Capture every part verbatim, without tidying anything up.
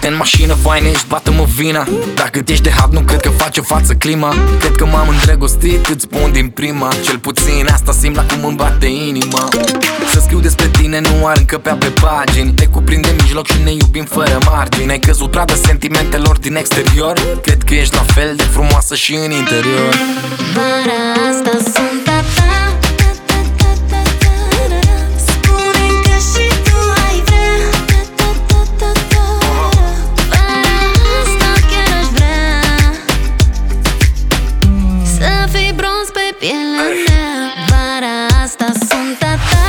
Noapte în mașină, faină ești, bată-mă vina. Dacă ești de hat, nu cred că face o față clima. Cred că m-am îndrăgostit, îți spun din prima. Cel puțin asta simt la cum îmi bate inima. Să scriu despre tine nu ar încăpea pe pagini. Te cuprinde în mijloc și ne iubim fără margini. Ai căzut pradă sentimentelor din exterior. Cred că ești la fel de frumoasă și în interior. Vara asta sunt a ta. Pielea mea, vara asta sunt a ta.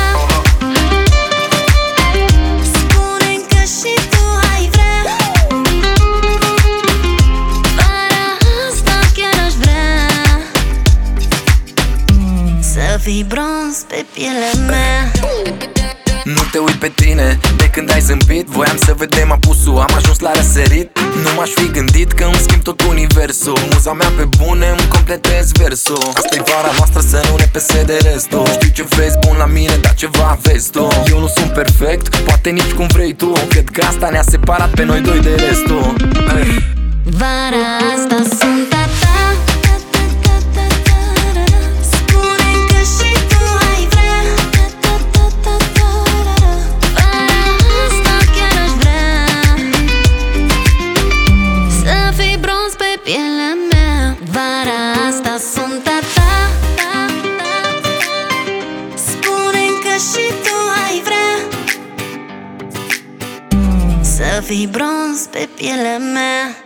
Spune-mi că și tu ai vrea. Vara asta chiar aș vrea să fii bronz pe pielea mea. Nu te uit pe tine de când ai zâmbit. Voiam să vedem apusul, am ajuns la răsărit. Nu m-aș fi gândit că îmi schimb tot universul. Muza mea pe bune îmi completez versul. Asta-i vara noastră, să nu ne pese de restul. Știu ce vezi bun la mine, dar ceva vezi tu. Eu nu sunt perfect, poate nici cum vrei tu. Cred că asta ne-a separat pe noi doi de restul. Vara asta sunt a ta. Pielea mea, vara asta sunt a ta. Spune-mi că și tu ai vrea să fii bronz pe pielea mea.